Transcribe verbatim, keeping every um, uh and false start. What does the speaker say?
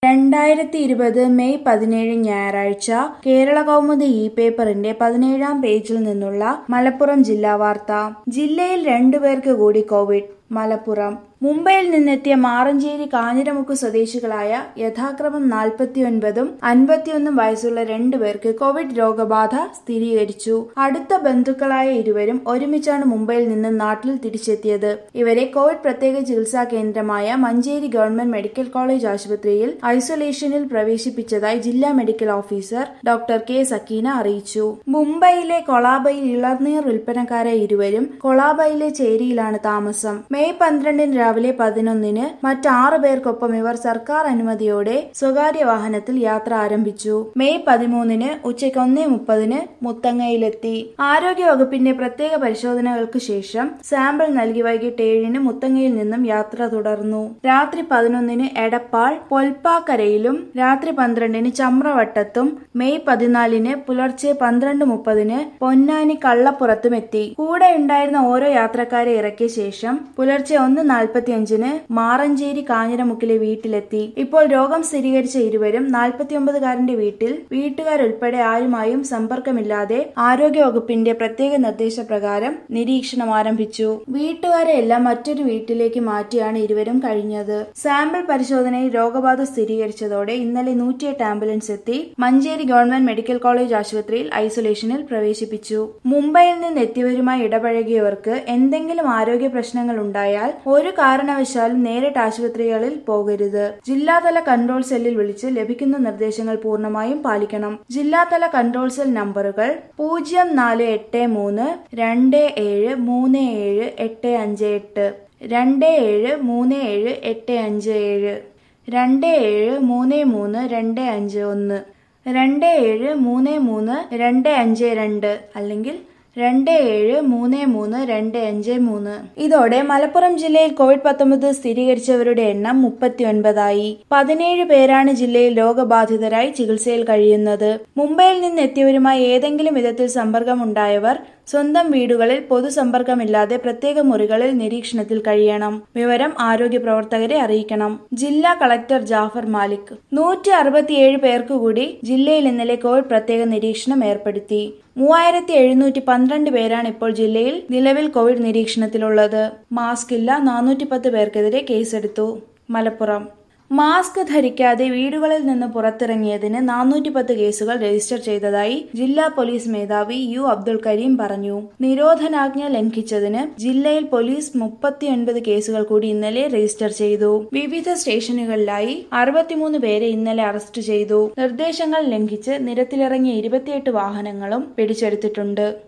രണ്ടായിരത്തി ഇരുപത് മെയ് പതിനേഴ് ഞായറാഴ്ച കേരളകൗമുദി ഇ പേപ്പറിന്റെ പതിനേഴാം പേജിൽ നിന്നുള്ള മലപ്പുറം ജില്ലാ വാർത്ത. ജില്ലയിൽ രണ്ടുപേർക്ക് കൂടി കോവിഡ്. മലപ്പുറം. മുംബൈയിൽ നിന്നെത്തിയ മാറഞ്ചേരി കാഞ്ഞിരമുക്ക് സ്വദേശികളായ യഥാക്രമം നാൽപ്പത്തിയൊൻപതും അൻപത്തിയൊന്നും വയസ്സുള്ള രണ്ടുപേർക്ക് കോവിഡ് രോഗബാധ സ്ഥിരീകരിച്ചു. അടുത്ത ബന്ധുക്കളായ ഇരുവരും ഒരുമിച്ചാണ് മുംബൈയിൽ നിന്ന് നാട്ടിൽ തിരിച്ചെത്തിയത്. ഇവരെ കോവിഡ് പ്രത്യേക ചികിത്സാ കേന്ദ്രമായ മഞ്ചേരി ഗവൺമെന്റ് മെഡിക്കൽ കോളേജ് ആശുപത്രിയിൽ ഐസൊലേഷനിൽ പ്രവേശിപ്പിച്ചതായി ജില്ലാ medical officer doctor K Sakeena അറിയിച്ചു. മുംബൈയിലെ കൊളാബയിൽ ഇളനീർ വിൽപ്പനക്കാരായ ഇരുവരും കൊളാബയിലെ ചേരിയിലാണ് താമസം. മെയ് പന്ത്രണ്ടിന് രാവിലെ പതിനൊന്നിന് മറ്റാറു പേർക്കൊപ്പം ഇവർ സർക്കാർ അനുമതിയോടെ സ്വകാര്യ വാഹനത്തിൽ യാത്ര ആരംഭിച്ചു. മെയ് പതിമൂന്നിന് ഉച്ചയ്ക്ക് ഒന്നേ മുപ്പതിന് മുത്തങ്ങയിലെത്തി. ആരോഗ്യ വകുപ്പിന്റെ പ്രത്യേക പരിശോധനകൾക്ക് ശേഷം സാമ്പിൾ നൽകി വൈകിട്ട് ഏഴിന് മുത്തങ്ങയിൽ നിന്നും യാത്ര തുടർന്നു. രാത്രി പതിനൊന്നിന് എടപ്പാൾ പൊൽപ്പാക്കരയിലും രാത്രി പന്ത്രണ്ടിന് ചമ്രവട്ടത്തും മെയ് പതിനാലിന് പുലർച്ചെ പന്ത്രണ്ട് മുപ്പതിന് പൊന്നാനി കള്ളപ്പുറത്തും എത്തി. കൂടെ ഉണ്ടായിരുന്ന ഓരോ യാത്രക്കാരെ ഇറക്കിയ ശേഷം പുലർച്ചെ ഒന്ന് നാൽപ്പത്തിയഞ്ചിന് മാറഞ്ചേരി കാഞ്ഞിരമുക്കിലെ വീട്ടിലെത്തി. ഇപ്പോൾ രോഗം സ്ഥിരീകരിച്ച ഇരുവരും നാൽപ്പത്തിയൊമ്പതുകാരന്റെ വീട്ടിൽ വീട്ടുകാരുൾപ്പെടെ ആരുമായും സമ്പർക്കമില്ലാതെ ആരോഗ്യവകുപ്പിന്റെ പ്രത്യേക നിർദ്ദേശപ്രകാരം നിരീക്ഷണം ആരംഭിച്ചു. വീട്ടുകാരെ എല്ലാം മറ്റൊരു വീട്ടിലേക്ക് മാറ്റിയാണ് ഇരുവരും കഴിഞ്ഞത്. സാമ്പിൾ പരിശോധനയിൽ രോഗബാധ സ്ഥിരീകരിച്ചതോടെ ഇന്നലെ നൂറ്റിയെട്ട് ആംബുലൻസ് എത്തി മഞ്ചേരി ഗവൺമെന്റ് മെഡിക്കൽ കോളേജ് ആശുപത്രിയിൽ ഐസൊലേഷനിൽ പ്രവേശിപ്പിച്ചു. മുംബൈയിൽ നിന്ന് എത്തിയവരുമായി ഇടപഴകിയവർക്ക് എന്തെങ്കിലും ആരോഗ്യ പ്രശ്നങ്ങൾ ഉണ്ടായാൽ ഒരു കാരണവശാലും നേരിട്ട് ആശുപത്രികളിൽ പോകരുത്. ജില്ലാതല കൺട്രോൾ സെല്ലിൽ വിളിച്ച് ലഭിക്കുന്ന നിർദ്ദേശങ്ങൾ പൂർണ്ണമായും പാലിക്കണം. ജില്ലാതല കൺട്രോൾ സെൽ നമ്പറുകൾ പൂജ്യം നാല് എട്ട് മൂന്ന് രണ്ട് ഏഴ് മൂന്ന് ഏഴ് എട്ട് അഞ്ച് എട്ട്, രണ്ട് ഏഴ് മൂന്ന് ഏഴ് എട്ട് അഞ്ച് ഏഴ്, രണ്ട് ഏഴ് മൂന്ന് മൂന്ന് രണ്ട് അഞ്ച് ഒന്ന്, രണ്ട് ഏഴ് മൂന്ന് മൂന്ന് രണ്ട് അഞ്ച് രണ്ട് അല്ലെങ്കിൽ രണ്ട് ഏഴ് മൂന്ന് മൂന്ന് രണ്ട് അഞ്ച് മൂന്ന്. ഇതോടെ മലപ്പുറം ജില്ലയിൽ കോവിഡ് പത്തൊമ്പത് സ്ഥിരീകരിച്ചവരുടെ എണ്ണം മുപ്പത്തിയൊൻപതായി. പതിനേഴ് പേരാണ് ജില്ലയിൽ രോഗബാധിതരായി ചികിത്സയിൽ കഴിയുന്നത്. മുംബൈയിൽ നിന്ന് എത്തിയവരുമായി ഏതെങ്കിലും വിധത്തിൽ സമ്പർക്കമുണ്ടായവർ സ്വന്തം വീടുകളിൽ പൊതുസമ്പർക്കമില്ലാതെ പ്രത്യേക മുറികളിൽ നിരീക്ഷണത്തിൽ കഴിയണം. വിവരം ആരോഗ്യ പ്രവർത്തകരെ അറിയിക്കണം. ജില്ലാ കളക്ടർ ജാഫർ മാലിക്. നൂറ്റി അറുപത്തിയേഴ് പേർക്ക് കൂടി ജില്ലയിൽ ഇന്നലെ കോവിഡ് പ്രത്യേക നിരീക്ഷണം ഏർപ്പെടുത്തി. മൂവായിരത്തി എഴുന്നൂറ്റി പന്ത്രണ്ട് പേരാണ് ഇപ്പോൾ ജില്ലയിൽ നിലവിൽ കോവിഡ് നിരീക്ഷണത്തിലുള്ളത്. മാസ്ക് ഇല്ല, നാനൂറ്റി പത്ത് പേർക്കെതിരെ കേസെടുത്തു. മലപ്പുറം. മാസ്ക് ധരിക്കാതെ വീടുകളിൽ നിന്ന് പുറത്തിറങ്ങിയതിന് നാനൂറ്റി പത്ത് കേസുകൾ രജിസ്റ്റർ ചെയ്തതായി ജില്ലാ പോലീസ് മേധാവി യു അബ്ദുൾ കരീം പറഞ്ഞു. നിരോധനാജ്ഞ ലംഘിച്ചതിന് ജില്ലയിൽ പോലീസ് മുപ്പത്തിയൊൻപത് കേസുകൾ കൂടി ഇന്നലെ രജിസ്റ്റർ ചെയ്തു. വിവിധ സ്റ്റേഷനുകളിലായി അറുപത്തിമൂന്ന് പേരെ ഇന്നലെ അറസ്റ്റ് ചെയ്തു. നിർദ്ദേശങ്ങൾ ലംഘിച്ച് നിരത്തിലിറങ്ങിയ ഇരുപത്തിയെട്ട് വാഹനങ്ങളും പിടിച്ചെടുത്തിട്ടുണ്ട്.